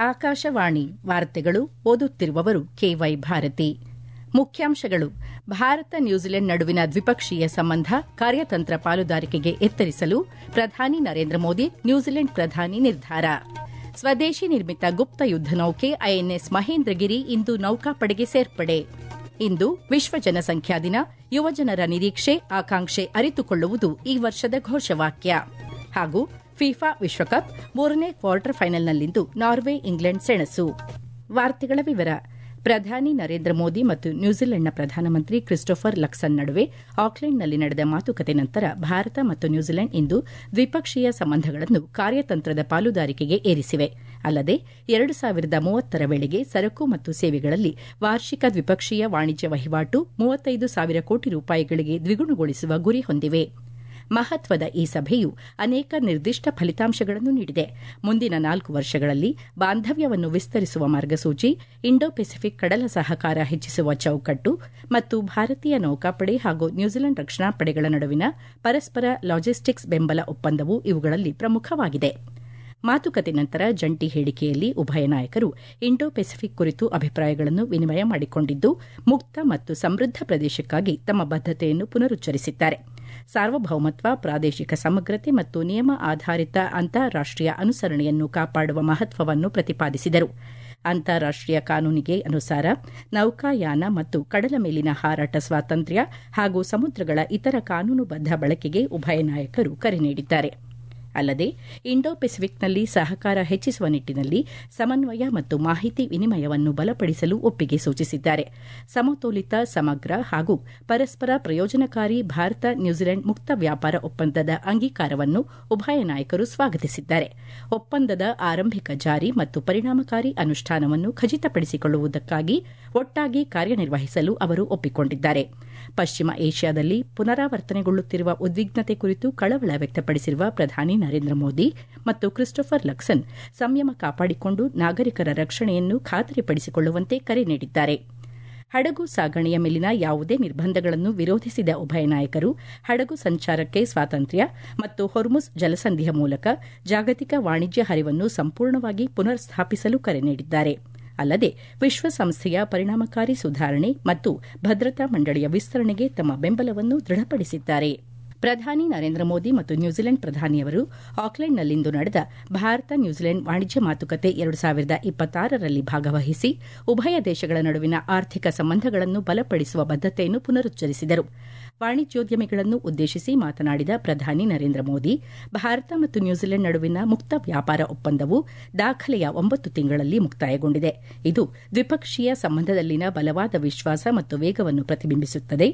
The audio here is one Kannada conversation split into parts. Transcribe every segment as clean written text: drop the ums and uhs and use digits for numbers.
ಆಕಾಶವಾಣಿ ವಾರ್ತೆಗಳು ಓದುತ್ತಿರುವವರು ಕೆವೈ ಭಾರತಿ. ಮುಖ್ಯಾಂಶಗಳು: ಭಾರತ ನ್ಯೂಜಿಲೆಂಡ್ ನಡುವಿನ ದ್ವಿಪಕ್ಷೀಯ ಸಂಬಂಧ ಕಾರ್ಯತಂತ್ರ ಪಾಲುದಾರಿಕೆಗೆ ಎತ್ತರಿಸಲು ಪ್ರಧಾನಿ ನರೇಂದ್ರ ಮೋದಿ ನ್ಯೂಜಿಲೆಂಡ್ ಪ್ರಧಾನಿ ನಿರ್ಧಾರ. ಸ್ವದೇಶಿ ನಿರ್ಮಿತ ಗುಪ್ತ ಯುದ್ದ ನೌಕೆ ಐಎನ್ಎಸ್ ಮಹೇಂದ್ರಗಿರಿ ಇಂದು ನೌಕಾಪಡೆಗೆ ಸೇರ್ಪಡೆ. ಇಂದು ವಿಶ್ವ ಜನಸಂಖ್ಯಾ ದಿನ. ಯುವಜನರ ನಿರೀಕ್ಷೆ ಆಕಾಂಕ್ಷೆ ಅರಿತುಕೊಳ್ಳುವುದು ಈ ವರ್ಷದ ಘೋಷವಾಕ್ಯ. ಹಾಗೂ ಫಿಫಾ ವಿಶ್ವಕಪ್ 3ನೇ ಕ್ವಾರ್ಟರ್ ಫೈನಲ್ನಲ್ಲಿಂದು ನಾರ್ವೆ ಇಂಗ್ಲೆಂಡ್ ಸೆಣಸು. ವಾರ್ತೆಗಳ ವಿವರ. ಪ್ರಧಾನಿ ನರೇಂದ್ರ ಮೋದಿ ಮತ್ತು ನ್ಯೂಜಿಲೆಂಡ್ನ ಪ್ರಧಾನಮಂತ್ರಿ ಕ್ರಿಸ್ಟೋಫರ್ ಲಕ್ಸನ್ ನಡುವೆ ಆಕ್ಲೆಂಡ್ನಲ್ಲಿ ನಡೆದ ಮಾತುಕತೆ ನಂತರ ಭಾರತ ಮತ್ತು ನ್ಯೂಜಿಲೆಂಡ್ ಇಂದು ದ್ವಿಪಕ್ಷೀಯ ಸಂಬಂಧಗಳನ್ನು ಕಾರ್ಯತಂತ್ರದ ಪಾಲುದಾರಿಕೆಗೆ ಏರಿಸಿವೆ. ಅಲ್ಲದೆ 2030ರ ವೇಳೆಗೆ ಸರಕು ಮತ್ತು ಸೇವೆಗಳಲ್ಲಿ ವಾರ್ಷಿಕ ದ್ವಿಪಕ್ಷೀಯ ವಾಣಿಜ್ಯ ವಹಿವಾಟು 35,000 ಕೋಟಿ ರೂಪಾಯಿಗಳಿಗೆ ದ್ವಿಗುಣಗೊಳಿಸುವ ಗುರಿ ಹೊಂದಿವೆ. ಮಹತ್ವದ ಈ ಸಭೆಯು ಅನೇಕ ನಿರ್ದಿಷ್ಟ ಫಲಿತಾಂಶಗಳನ್ನು ನೀಡಿದೆ. ಮುಂದಿನ 4 ವರ್ಷಗಳಲ್ಲಿ ಬಾಂಧವ್ಯವನ್ನು ವಿಸ್ತರಿಸುವ ಮಾರ್ಗಸೂಚಿ, ಇಂಡೋ ಪೆಸಿಫಿಕ್ ಕಡಲ ಸಹಕಾರ ಹೆಚ್ಚಿಸುವ ಚೌಕಟ್ಟು ಮತ್ತು ಭಾರತೀಯ ನೌಕಾಪಡೆ ಹಾಗೂ ನ್ಯೂಜಿಲೆಂಡ್ ರಕ್ಷಣಾ ಪಡೆಗಳ ನಡುವಿನ ಪರಸ್ಪರ ಲಾಜಿಸ್ಟಿಕ್ಸ್ ಬೆಂಬಲ ಒಪ್ಪಂದವು ಇವುಗಳಲ್ಲಿ ಪ್ರಮುಖವಾಗಿದೆ. ಮಾತುಕತೆ ನಂತರ ಜಂಟಿ ಹೇಳಿಕೆಯಲ್ಲಿ ಉಭಯ ನಾಯಕರು ಇಂಡೋ ಪೆಸಿಫಿಕ್ ಕುರಿತು ಅಭಿಪ್ರಾಯಗಳನ್ನು ವಿನಿಮಯ ಮಾಡಿಕೊಂಡಿದ್ದು, ಮುಕ್ತ ಮತ್ತು ಸಮೃದ್ಧ ಪ್ರದೇಶಕ್ಕಾಗಿ ತಮ್ಮ ಬದ್ಧತೆಯನ್ನು ಪುನರುಚ್ಚರಿಸಿದ್ದಾರೆ. ಸಾರ್ವಭೌಮತ್ವ, ಪ್ರಾದೇಶಿಕ ಸಮಗ್ರತೆ ಮತ್ತು ನಿಯಮ ಆಧಾರಿತ ಅಂತಾರಾಷ್ಟೀಯ ಅನುಸರಣೆಯನ್ನು ಕಾಪಾಡುವ ಮಹತ್ವವನ್ನು ಪ್ರತಿಪಾದಿಸಿದರು. ಅಂತಾರಾಷ್ಟೀಯ ಕಾನೂನಿಗೆ ಅನುಸಾರ ನೌಕಾಯಾನ ಮತ್ತು ಕಡಲ ಮೇಲಿನ ಹಾರಾಟ ಸ್ವಾತಂತ್ರ್ಯ ಹಾಗೂ ಸಮುದ್ರಗಳ ಇತರ ಕಾನೂನುಬದ್ಧ ಬಳಕೆಗೆ ಉಭಯ ನಾಯಕರು ಕರೆ ನೀಡಿದ್ದಾರೆ. ಅಲ್ಲದೆ ಇಂಡೋ ಪೆಸಿಫಿಕ್ನಲ್ಲಿ ಸಹಕಾರ ಹೆಚ್ಚಿಸುವ ನಿಟ್ಟಿನಲ್ಲಿ ಸಮನ್ವಯ ಮತ್ತು ಮಾಹಿತಿ ವಿನಿಮಯವನ್ನು ಬಲಪಡಿಸಲು ಒಪ್ಪಿಗೆ ಸೂಚಿಸಿದ್ದಾರೆ. ಸಮತೋಲಿತ, ಸಮಗ್ರ ಹಾಗೂ ಪರಸ್ಪರ ಪ್ರಯೋಜನಕಾರಿ ಭಾರತ ನ್ಯೂಜಿಲೆಂಡ್ ಮುಕ್ತ ವ್ಯಾಪಾರ ಒಪ್ಪಂದದ ಅಂಗೀಕಾರವನ್ನು ಉಭಯ ನಾಯಕರು ಸ್ವಾಗತಿಸಿದ್ದಾರೆ. ಒಪ್ಪಂದದ ಆರಂಭಿಕ ಜಾರಿ ಮತ್ತು ಪರಿಣಾಮಕಾರಿ ಅನುಷ್ಠಾನವನ್ನು ಖಚಿತಪಡಿಸಿಕೊಳ್ಳುವುದಕ್ಕಾಗಿ ಒಟ್ಟಾಗಿ ಕಾರ್ಯನಿರ್ವಹಿಸಲು ಅವರು ಒಪ್ಪಿಕೊಂಡಿದ್ದಾರೆ. ಪಶ್ಚಿಮ ಏಷ್ಯಾದಲ್ಲಿ ಪುನರಾವರ್ತನೆಗೊಳ್ಳುತ್ತಿರುವ ಉದ್ವಿಗ್ನತೆ ಕುರಿತು ಕಳವಳ ವ್ಯಕ್ತಪಡಿಸಿರುವ ಪ್ರಧಾನಿ ನರೇಂದ್ರ ಮೋದಿ ಮತ್ತು ಕ್ರಿಸ್ಟೋಫರ್ ಲಕ್ಸನ್ ಸಂಯಮ ಕಾಪಾಡಿಕೊಂಡು ನಾಗರಿಕರ ರಕ್ಷಣೆಯನ್ನು ಖಾತರಿಪಡಿಸಿಕೊಳ್ಳುವಂತೆ ಕರೆ ನೀಡಿದ್ದಾರೆ. ಹಡಗು ಸಾಗಣೆಯ ಮೇಲಿನ ಯಾವುದೇ ನಿರ್ಬಂಧಗಳನ್ನು ವಿರೋಧಿಸಿದ ಉಭಯ ನಾಯಕರು ಹಡಗು ಸಂಚಾರಕ್ಕೆ ಸ್ವಾತಂತ್ರ್ಯ ಮತ್ತು ಹೊರ್ಮುಜ್ ಜಲಸಂಧಿಯ ಮೂಲಕ ಜಾಗತಿಕ ವಾಣಿಜ್ಯ ಹರಿವನ್ನು ಸಂಪೂರ್ಣವಾಗಿ ಪುನರ್ ಸ್ಥಾಪಿಸಲು ಕರೆ ನೀಡಿದ್ದಾರೆ. ಅಲ್ಲದೆ ವಿಶ್ವಸಂಸ್ಥೆಯ ಪರಿಣಾಮಕಾರಿ ಸುಧಾರಣೆ ಮತ್ತು ಭದ್ರತಾ ಮಂಡಳಿಯ ವಿಸ್ತರಣೆಗೆ ತಮ್ಮ ಬೆಂಬಲವನ್ನು ದೃಢಪಡಿಸಿದ್ದಾರೆ. ಪ್ರಧಾನಿ ನರೇಂದ್ರ ಮೋದಿ ಮತ್ತು ನ್ಯೂಜಿಲೆಂಡ್ ಪ್ರಧಾನಿಯವರು ಆಕ್ಲೆಂಡ್ನಲ್ಲಿಂದು ನಡೆದ ಭಾರತ ನ್ಯೂಜಿಲೆಂಡ್ ವಾಣಿಜ್ಯ ಮಾತುಕತೆ 2026ರಲ್ಲಿ ಭಾಗವಹಿಸಿ ಉಭಯ ದೇಶಗಳ ನಡುವಿನ ಆರ್ಥಿಕ ಸಂಬಂಧಗಳನ್ನು ಬಲಪಡಿಸುವ ಬದ್ಧತೆಯನ್ನು ಪುನರುಚ್ಚರಿಸಿದರು. ವಾಣಿಜ್ಯೋದ್ಯಮಿಗಳನ್ನು ಉದ್ದೇಶಿಸಿ ಮಾತನಾಡಿದ ಪ್ರಧಾನಿ ನರೇಂದ್ರ ಮೋದಿ, ಭಾರತ ಮತ್ತು ನ್ಯೂಜಿಲೆಂಡ್ ನಡುವಿನ ಮುಕ್ತ ವ್ಯಾಪಾರ ಒಪ್ಪಂದವು ದಾಖಲೆಯ 9 ತಿಂಗಳಲ್ಲಿ ಮುಕ್ತಾಯಗೊಂಡಿದೆ. ಇದು ದ್ವಿಪಕ್ಷೀಯ ಸಂಬಂಧದಲ್ಲಿನ ಬಲವಾದ ವಿಶ್ವಾಸ ಮತ್ತು ವೇಗವನ್ನು ಪ್ರತಿಬಿಂಬಿಸುತ್ತದೆ.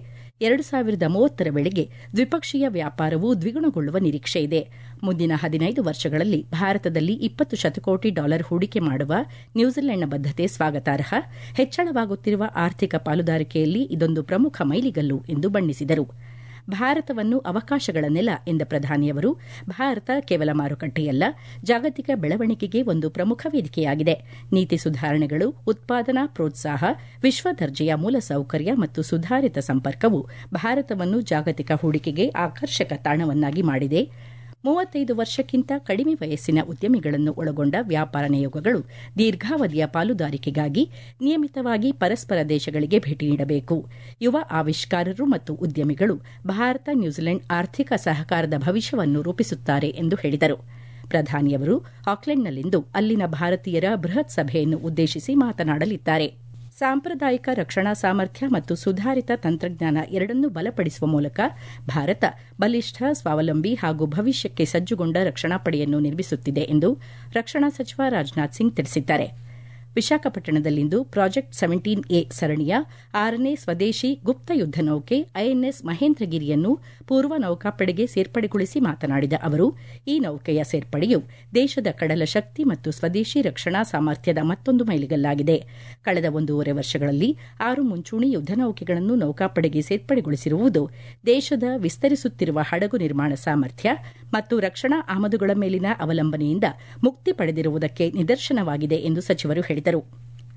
2030ರ ವೇಳೆಗೆ ದ್ವಿಪಕ್ಷೀಯ ವ್ಯಾಪಾರವು ದ್ವಿಗುಣಗೊಳ್ಳುವ ನಿರೀಕ್ಷೆ ಇದೆ. ಮುಂದಿನ 15 ವರ್ಷಗಳಲ್ಲಿ ಭಾರತದಲ್ಲಿ $20 ಶತಕೋಟಿ ಹೂಡಿಕೆ ಮಾಡುವ ನ್ಯೂಜಿಲೆಂಡ್ನ ಬದ್ಧತೆ ಸ್ವಾಗತಾರ್ಹ. ಹೆಚ್ಚಳವಾಗುತ್ತಿರುವ ಆರ್ಥಿಕ ಪಾಲುದಾರಿಕೆಯಲ್ಲಿ ಇದೊಂದು ಪ್ರಮುಖ ಮೈಲಿಗಲ್ಲು ಎಂದು ಬಣ್ಣಿಸಿದರು. ಭಾರತವನ್ನು ಅವಕಾಶಗಳ ನೆಲ ಎಂದ ಪ್ರಧಾನಿಯವರು, ಭಾರತ ಕೇವಲ ಮಾರುಕಟ್ಟೆಯಲ್ಲ, ಜಾಗತಿಕ ಬೆಳವಣಿಗೆಗೆ ಒಂದು ಪ್ರಮುಖ ವೇದಿಕೆಯಾಗಿದೆ. ನೀತಿ ಸುಧಾರಣೆಗಳು, ಉತ್ಪಾದನಾ ಪ್ರೋತ್ಸಾಹ, ವಿಶ್ವ ದರ್ಜೆಯ ಮೂಲಸೌಕರ್ಯ ಮತ್ತು ಸುಧಾರಿತ ಸಂಪರ್ಕವು ಭಾರತವನ್ನು ಜಾಗತಿಕ ಹೂಡಿಕೆಗೆ ಆಕರ್ಷಕ ತಾಣವನ್ನಾಗಿ ಮಾಡಿದೆ. 35 ವರ್ಷಕ್ಕಿಂತ ಕಡಿಮೆ ವಯಸ್ಸಿನ ಉದ್ಯಮಿಗಳನ್ನು ಒಳಗೊಂಡ ವ್ಯಾಪಾರ ನಿಯೋಗಗಳು ದೀರ್ಘಾವಧಿಯ ಪಾಲುದಾರಿಕೆಗಾಗಿ ನಿಯಮಿತವಾಗಿ ಪರಸ್ಪರ ದೇಶಗಳಿಗೆ ಭೇಟಿ ನೀಡಬೇಕು. ಯುವ ಆವಿಷ್ಕಾರರು ಮತ್ತು ಉದ್ಯಮಿಗಳು ಭಾರತ ನ್ಯೂಜಿಲೆಂಡ್ ಆರ್ಥಿಕ ಸಹಕಾರದ ಭವಿಷ್ಯವನ್ನು ರೂಪಿಸುತ್ತಾರೆ ಎಂದು ಹೇಳಿದರು. ಪ್ರಧಾನಿಯವರು ಆಕ್ಲೆಂಡ್ನಲ್ಲಿಂದು ಅಲ್ಲಿನ ಭಾರತೀಯರ ಬೃಹತ್ ಸಭೆಯನ್ನು ಉದ್ದೇಶಿಸಿ ಮಾತನಾಡಲಿದ್ದಾರೆ. ಸಾಂಪ್ರದಾಯಿಕ ರಕ್ಷಣಾ ಸಾಮರ್ಥ್ಯ ಮತ್ತು ಸುಧಾರಿತ ತಂತ್ರಜ್ಞಾನ ಎರಡನ್ನೂ ಬಲಪಡಿಸುವ ಮೂಲಕ ಭಾರತ ಬಲಿಷ್ಠ, ಸ್ವಾವಲಂಬಿ ಹಾಗೂ ಭವಿಷ್ಯಕ್ಕೆ ಸಜ್ಜುಗೊಂಡ ರಕ್ಷಣಾ ಪಡೆಯನ್ನು ನಿರ್ಮಿಸುತ್ತಿದೆ ಎಂದು ರಕ್ಷಣಾ ಸಚಿವ ರಾಜನಾಥ್ ಸಿಂಗ್ ತಿಳಿಸಿದ್ದಾರೆ. ವಿಶಾಖಪಟ್ಟಣದಲ್ಲಿಂದು ಪ್ರಾಜೆಕ್ಟ್ 17A ಸರಣಿಯ 6ನೇ ಸ್ವದೇಶಿ ಗುಪ್ತ ಯುದ್ದ ನೌಕೆ ಐಎನ್ಎಸ್ ಮಹೇಂದ್ರಗಿರಿಯನ್ನು ಪೂರ್ವ ನೌಕಾಪಡೆಗೆ ಸೇರ್ಪಡೆಗೊಳಿಸಿ ಮಾತನಾಡಿದ ಅವರು, ಈ ನೌಕೆಯ ಸೇರ್ಪಡೆಯು ದೇಶದ ಕಡಲ ಶಕ್ತಿ ಮತ್ತು ಸ್ವದೇಶಿ ರಕ್ಷಣಾ ಸಾಮರ್ಥ್ಯದ ಮತ್ತೊಂದು ಮೈಲಿಗಲ್ಲಾಗಿದೆ. ಕಳೆದ 1.5 ವರ್ಷಗಳಲ್ಲಿ 6 ಮುಂಚೂಣಿ ಯುದ್ದ ನೌಕೆಗಳನ್ನು ನೌಕಾಪಡೆಗೆ ಸೇರ್ಪಡೆಗೊಳಿಸಿರುವುದು ದೇಶದ ವಿಸ್ತರಿಸುತ್ತಿರುವ ಹಡಗು ನಿರ್ಮಾಣ ಸಾಮರ್ಥ್ಯ ಮತ್ತು ರಕ್ಷಣಾ ಆಮದುಗಳ ಮೇಲಿನ ಅವಲಂಬನೆಯಿಂದ ಮುಕ್ತಿ ಪಡೆದಿರುವುದಕ್ಕೆ ನಿದರ್ಶನವಾಗಿದೆ ಎಂದು ಸಚಿವರು ಹೇಳಿದರು.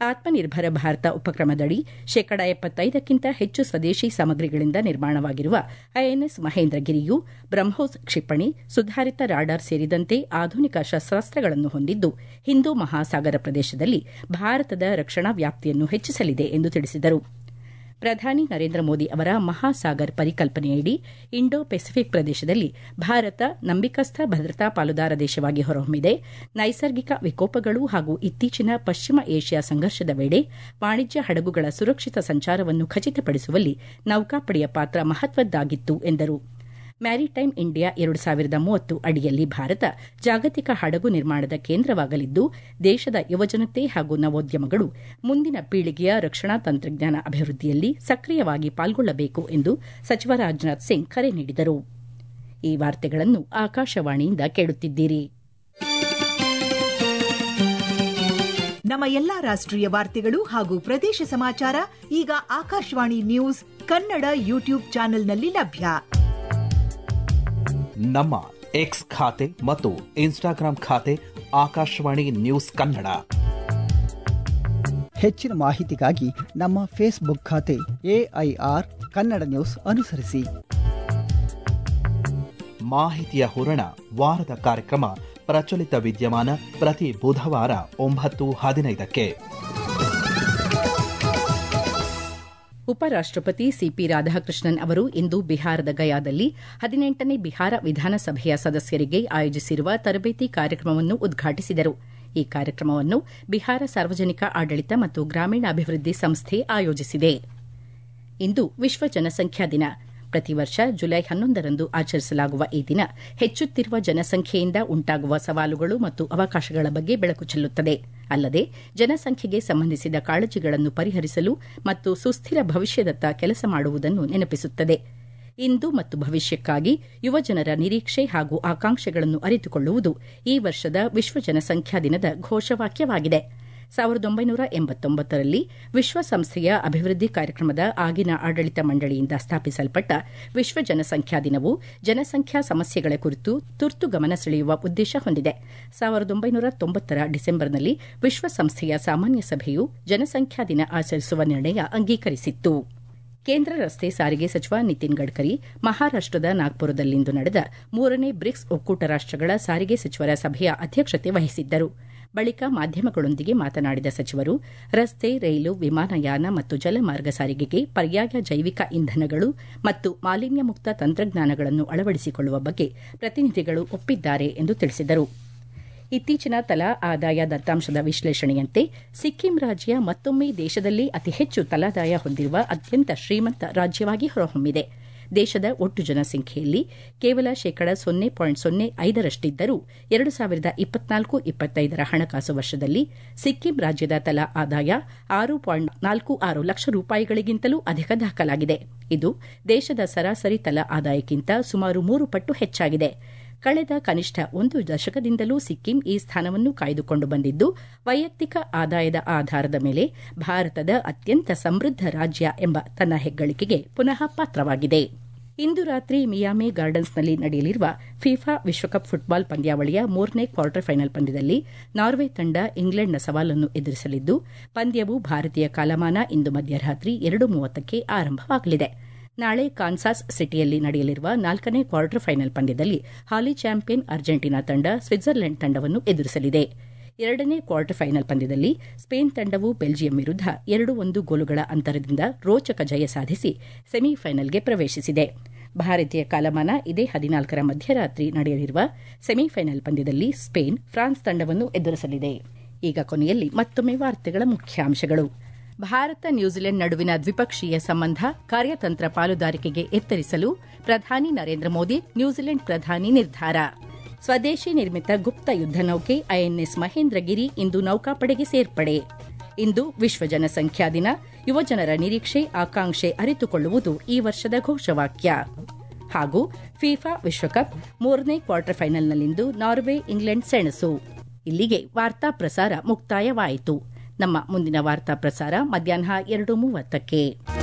ಆತ್ಮನಿರ್ಭರ ಭಾರತ ಉಪಕ್ರಮದಡಿ ಶೇಕಡಾ 75ಕ್ಕಿಂತ ಹೆಚ್ಚು ಸ್ವದೇಶಿ ಸಾಮಗ್ರಿಗಳಿಂದ ನಿರ್ಮಾಣವಾಗಿರುವ ಐಎನ್ಎಸ್ ಮಹೇಂದ್ರಗಿರಿಯು ಬ್ರಹ್ಮೋಸ್ ಕ್ಷಿಪಣಿ, ಸುಧಾರಿತ ರಾಡಾರ್ ಸೇರಿದಂತೆ ಆಧುನಿಕ ಶಸ್ತ್ರಾಸ್ತ್ರಗಳನ್ನು ಹೊಂದಿದ್ದು ಹಿಂದೂ ಮಹಾಸಾಗರ ಪ್ರದೇಶದಲ್ಲಿ ಭಾರತದ ರಕ್ಷಣಾ ವ್ಯಾಪ್ತಿಯನ್ನು ಹೆಚ್ಚಿಸಲಿದೆ ಎಂದು ತಿಳಿಸಿದರು. ಪ್ರಧಾನಿ ನರೇಂದ್ರ ಮೋದಿ ಅವರ ಮಹಾಸಾಗರ್ ಪರಿಕಲ್ಪನೆಯಡಿ ಇಂಡೋ ಪೆಸಿಫಿಕ್ ಪ್ರದೇಶದಲ್ಲಿ ಭಾರತ ನಂಬಿಕಸ್ಥ ಭದ್ರತಾ ಪಾಲುದಾರ ದೇಶವಾಗಿ ಹೊರಹೊಮ್ಮಿದೆ. ನೈಸರ್ಗಿಕ ವಿಕೋಪಗಳು ಹಾಗೂ ಇತ್ತೀಚಿನ ಪಶ್ಚಿಮ ಏಷ್ಯಾ ಸಂಘರ್ಷದ ವೇಳೆ ವಾಣಿಜ್ಯ ಹಡಗುಗಳ ಸುರಕ್ಷಿತ ಸಂಚಾರವನ್ನು ಖಚಿತಪಡಿಸುವಲ್ಲಿ ನೌಕಾಪಡೆಯ ಪಾತ್ರ ಮಹತ್ವದ್ದಾಗಿತ್ತು ಎಂದರು. ಮ್ಯಾರಿಟೈಮ್ ಇಂಡಿಯಾ 2030 ಅಡಿಯಲ್ಲಿ ಭಾರತ ಜಾಗತಿಕ ಹಡಗು ನಿರ್ಮಾಣದ ಕೇಂದ್ರವಾಗಲಿದ್ದು, ದೇಶದ ಯುವಜನತೆ ಹಾಗೂ ನವೋದ್ಯಮಗಳು ಮುಂದಿನ ಪೀಳಿಗೆಯ ರಕ್ಷಣಾ ತಂತ್ರಜ್ಞಾನ ಅಭಿವೃದ್ಧಿಯಲ್ಲಿ ಸಕ್ರಿಯವಾಗಿ ಪಾಲ್ಗೊಳ್ಳಬೇಕು ಎಂದು ಸಚಿವ ರಾಜನಾಥ್ ಸಿಂಗ್ ಕರೆ ನೀಡಿದರು. ಈ ವಾರ್ತೆಗಳನ್ನು ಆಕಾಶವಾಣಿಯಿಂದ ಕೇಳುತ್ತಿದ್ದೀರಿ. ನಮ್ಮ ಎಲ್ಲಾ ರಾಷ್ಟ್ರೀಯ ವಾರ್ತೆಗಳು ಹಾಗೂ ಪ್ರದೇಶ ಸಮಾಚಾರ ಈಗ ಆಕಾಶವಾಣಿ ನ್ಯೂಸ್ ಕನ್ನಡ ಯೂಟ್ಯೂಬ್ ಚಾನೆಲ್ನಲ್ಲಿ ಲಭ್ಯ. ನಮ್ಮ ಎಕ್ಸ್ ಖಾತೆ ಮತ್ತು ಇನ್ಸ್ಟಾಗ್ರಾಂ ಖಾತೆ ಆಕಾಶವಾಣಿ ನ್ಯೂಸ್ ಕನ್ನಡ. ಹೆಚ್ಚಿನ ಮಾಹಿತಿಗಾಗಿ ನಮ್ಮ ಫೇಸ್ಬುಕ್ ಖಾತೆ AIR ಕನ್ನಡ ನ್ಯೂಸ್ ಅನುಸರಿಸಿ. ಮಾಹಿತಿಯ ಹೂರಣ ವಾರದ ಕಾರ್ಯಕ್ರಮ ಪ್ರಚಲಿತ ವಿದ್ಯಮಾನ ಪ್ರತಿ ಬುಧವಾರ 9:15ಕ್ಕೆ. ಉಪರಾಷ್ಟಪತಿ ಸಿಪಿ ರಾಧಾಕೃಷ್ಣನ್ ಅವರು ಇಂದು ಬಿಹಾರದ ಗಯಾದಲ್ಲಿ 18ನೇ ಬಿಹಾರ ವಿಧಾನಸಭೆಯ ಸದಸ್ಯರಿಗೆ ಆಯೋಜಿಸಿರುವ ತರಬೇತಿ ಕಾರ್ಯಕ್ರಮವನ್ನು ಉದ್ಘಾಟಿಸಿದರು. ಈ ಕಾರ್ಯಕ್ರಮವನ್ನು ಬಿಹಾರ ಸಾರ್ವಜನಿಕ ಆಡಳಿತ ಮತ್ತು ಗ್ರಾಮೀಣಾಭಿವೃದ್ಧಿ ಸಂಸ್ಥೆ ಆಯೋಜಿಸಿದೆ. ಇಂದು ವಿಶ್ವ ಜನಸಂಖ್ಯಾ ದಿನ. ಪ್ರತಿ ವರ್ಷ ಜುಲೈ 11ರಂದು ಆಚರಿಸಲಾಗುವ ಈ ದಿನ ಹೆಚ್ಚುತ್ತಿರುವ ಜನಸಂಖ್ಯೆಯಿಂದ ಉಂಟಾಗುವ ಸವಾಲುಗಳು ಮತ್ತು ಅವಕಾಶಗಳ ಬಗ್ಗೆ ಬೆಳಕು ಚೆಲ್ಲುತ್ತದೆ. ಅಲ್ಲದೆ ಜನಸಂಖ್ಯೆಗೆ ಸಂಬಂಧಿಸಿದ ಕಾಳಜಿಗಳನ್ನು ಪರಿಹರಿಸಲು ಮತ್ತು ಸುಸ್ಥಿರ ಭವಿಷ್ಯದತ್ತ ಕೆಲಸ ಮಾಡುವುದನ್ನು ನೆನಪಿಸುತ್ತದೆ. ಇಂದು ಮತ್ತು ಭವಿಷ್ಯಕ್ಕಾಗಿ ಯುವಜನರ ನಿರೀಕ್ಷೆ ಹಾಗೂ ಆಕಾಂಕ್ಷೆಗಳನ್ನು ಅರಿತುಕೊಳ್ಳುವುದು ಈ ವರ್ಷದ ವಿಶ್ವ ಜನಸಂಖ್ಯಾ ದಿನದ ಘೋಷವಾಕ್ಯವಾಗಿದೆ. 1989ರಲ್ಲಿ ವಿಶ್ವಸಂಸ್ಥೆಯ ಅಭಿವೃದ್ಧಿ ಕಾರ್ಯಕ್ರಮದ ಆಗಿನ ಆಡಳಿತ ಮಂಡಳಿಯಿಂದ ಸ್ಥಾಪಿಸಲ್ಪಟ್ಟ ವಿಶ್ವ ಜನಸಂಖ್ಯಾ ದಿನವು ಜನಸಂಖ್ಯಾ ಸಮಸ್ಯೆಗಳ ಕುರಿತು ತುರ್ತು ಗಮನ ಸೆಳೆಯುವ ಉದ್ದೇಶ ಹೊಂದಿದೆ. 1990ರ ಡಿಸೆಂಬರ್ನಲ್ಲಿ ವಿಶ್ವಸಂಸ್ಥೆಯ ಸಾಮಾನ್ಯ ಸಭೆಯು ಜನಸಂಖ್ಯಾ ದಿನ ಆಚರಿಸುವ ನಿರ್ಣಯ ಅಂಗೀಕರಿಸಿತ್ತು. ಕೇಂದ್ರ ರಸ್ತೆ ಸಾರಿಗೆ ಸಚಿವ ನಿತಿನ್ ಗಡ್ಕರಿ ಮಹಾರಾಷ್ಟದ ನಾಗ್ಪುರದಲ್ಲಿಂದು ನಡೆದ 3ನೇ ಬ್ರಿಕ್ಸ್ ಒಕ್ಕೂಟ ರಾಷ್ಟಗಳ ಸಾರಿಗೆ ಸಚಿವರ ಸಭೆಯ ಅಧ್ಯಕ್ಷತೆ ವಹಿಸಿದ್ದರು. ಬಳಿಕ ಮಾಧ್ಯಮಗಳೊಂದಿಗೆ ಮಾತನಾಡಿದ ಸಚಿವರು, ರಸ್ತೆ, ರೈಲು, ವಿಮಾನಯಾನ ಮತ್ತು ಜಲಮಾರ್ಗ ಸಾರಿಗೆಗೆ ಪರ್ಯಾಯ ಜೈವಿಕ ಇಂಧನಗಳು ಮತ್ತು ಮಾಲಿನ್ಯ ಮುಕ್ತ ತಂತ್ರಜ್ಞಾನಗಳನ್ನು ಅಳವಡಿಸಿಕೊಳ್ಳುವ ಬಗ್ಗೆ ಪ್ರತಿನಿಧಿಗಳು ಒಪ್ಪಿದ್ದಾರೆ ಎಂದು ತಿಳಿಸಿದರು. ಇತ್ತೀಚಿನ ತಲಾ ಆದಾಯ ದತ್ತಾಂಶದ ವಿಶ್ಲೇಷಣೆಯಂತೆ ಸಿಕ್ಕಿಂ ರಾಜ್ಯ ಮತ್ತೊಮ್ಮೆ ದೇಶದಲ್ಲಿ ಅತಿ ಹೆಚ್ಚು ತಲಾದಾಯ ಹೊಂದಿರುವ ಅತ್ಯಂತ ಶ್ರೀಮಂತ ರಾಜ್ಯವಾಗಿ ಹೊರಹೊಮ್ಮಿದೆ. ದೇಶದ ಒಟ್ಟು ಜನಸಂಖ್ಯೆಯಲ್ಲಿ ಕೇವಲ ಶೇಕಡಾ 0.05ರಷ್ಟಿದ್ದರೂ 2024-25ರ ಹಣಕಾಸು ವರ್ಷದಲ್ಲಿ ಸಿಕ್ಕಿಂ ರಾಜ್ಯದ ತಲಾ ಆದಾಯ 6.46 ಲಕ್ಷ ರೂಪಾಯಿಗಳಿಗಿಂತಲೂ ಅಧಿಕ ದಾಖಲಾಗಿದೆ. ಇದು ದೇಶದ ಸರಾಸರಿ ತಲಾ ಆದಾಯಕ್ಕಿಂತ ಸುಮಾರು 3 ಪಟ್ಟು ಹೆಚ್ಚಾಗಿದೆ. ಕಳೆದ ಕನಿಷ್ಠ 1 ದಶಕದಿಂದಲೂ ಸಿಕ್ಕಿಂ ಈ ಸ್ಥಾನವನ್ನು ಕಾಯ್ದುಕೊಂಡು ಬಂದಿದ್ದು, ವೈಯಕ್ತಿಕ ಆದಾಯದ ಆಧಾರದ ಮೇಲೆ ಭಾರತದ ಅತ್ಯಂತ ಸಮೃದ್ಧ ರಾಜ್ಯ ಎಂಬ ತನ್ನ ಹೆಗ್ಗಳಿಕೆಗೆ ಪುನಃ ಪಾತ್ರವಾಗಿದೆ. ಇಂದು ರಾತ್ರಿ ಮಿಯಾಮಿ ಗಾರ್ಡನ್ಸ್ನಲ್ಲಿ ನಡೆಯಲಿರುವ ಫಿಫಾ ವಿಶ್ವಕಪ್ ಫುಟ್ಬಾಲ್ ಪಂದ್ಯಾವಳಿಯ 3ನೇ ಕ್ವಾರ್ಟರ್ ಫೈನಲ್ ಪಂದ್ಯದಲ್ಲಿ ನಾರ್ವೆ ತಂಡ ಇಂಗ್ಲೆಂಡ್ನ ಸವಾಲನ್ನು ಎದುರಿಸಲಿದ್ದು, ಪಂದ್ಯವು ಭಾರತೀಯ ಕಾಲಮಾನ ಇಂದು ಮಧ್ಯರಾತ್ರಿ 2:30ಕ್ಕೆ ಆರಂಭವಾಗಲಿದೆ. ನಾಳೆ ಕಾನ್ಸಾಸ್ ಸಿಟಿಯಲ್ಲಿ ನಡೆಯಲಿರುವ 4ನೇ ಕ್ವಾರ್ಟರ್ ಫೈನಲ್ ಪಂದ್ಯದಲ್ಲಿ ಹಾಲಿ ಚಾಂಪಿಯನ್ ಅರ್ಜೆಂಟೀನಾ ತಂಡ ಸ್ವಿಟ್ಜರ್ಲೆಂಡ್ ತಂಡವನ್ನು ಎದುರಿಸಲಿದೆ. 2ನೇ ಕ್ವಾರ್ಟರ್ ಫೈನಲ್ ಪಂದ್ಯದಲ್ಲಿ ಸ್ಪೇನ್ ತಂಡವು ಬೆಲ್ಜಿಯಂ ವಿರುದ್ಧ 2-1 ಗೋಲುಗಳ ಅಂತರದಿಂದ ರೋಚಕ ಜಯ ಸಾಧಿಸಿ ಸೆಮಿಫೈನಲ್ಗೆ ಪ್ರವೇಶಿಸಿದೆ. ಭಾರತೀಯ ಕಾಲಮಾನ ಇದೇ 14ರ ಮಧ್ಯರಾತ್ರಿ ನಡೆಯಲಿರುವ ಸೆಮಿಫೈನಲ್ ಪಂದ್ಯದಲ್ಲಿ ಸ್ಪೇನ್ ಫ್ರಾನ್ಸ್ ತಂಡವನ್ನು ಎದುರಿಸಲಿದೆ. ಈಗ ಕೊನೆಯಲ್ಲಿ ಮತ್ತೊಮ್ಮೆ ವಾರ್ತೆಗಳ ಮುಖ್ಯಾಂಶಗಳು. ಭಾರತ ನ್ಯೂಜಿಲೆಂಡ್ ನಡುವಿನ ದ್ವಿಪಕ್ಷೀಯ ಸಂಬಂಧ ಕಾರ್ಯತಂತ್ರ ಪಾಲುದಾರಿಕೆಗೆ ಎತ್ತರಿಸಲು ಪ್ರಧಾನಿ ನರೇಂದ್ರ ಮೋದಿ ನ್ಯೂಜಿಲೆಂಡ್ ಪ್ರಧಾನಿ ನಿರ್ಧಾರ. ಸ್ವದೇಶಿ ನಿರ್ಮಿತ ಗುಪ್ತ ಯುದ್ಧ ನೌಕೆ ಐಎನ್ಎಸ್ ಮಹೇಂದ್ರಗಿರಿ ಇಂದು ನೌಕಾಪಡೆಗೆ ಸೇರ್ಪಡೆ. ಇಂದು ವಿಶ್ವ ಜನಸಂಖ್ಯಾ ದಿನ. ಯುವಜನರ ನಿರೀಕ್ಷೆ, ಆಕಾಂಕ್ಷೆ ಅರಿತುಕೊಳ್ಳುವುದು ಈ ವರ್ಷದ ಘೋಷವಾಕ್ಯ. ಹಾಗೂ ಫಿಫಾ ವಿಶ್ವಕಪ್ 3ನೇ ಕ್ವಾರ್ಟರ್ ಫೈನಲ್ನಲ್ಲಿಂದು ನಾರ್ವೆ ಇಂಗ್ಲೆಂಡ್ ಸೆಣಸು. ಇಲ್ಲಿಗೆ ವಾರ್ತಾ ಪ್ರಸಾರ ಮುಕ್ತಾಯವಾಯಿತು. ನಮ್ಮ ಮುಂದಿನ ವಾರ್ತಾ ಪ್ರಸಾರ ಮಧ್ಯಾಹ್ನ 2:30ಕ್ಕೆ.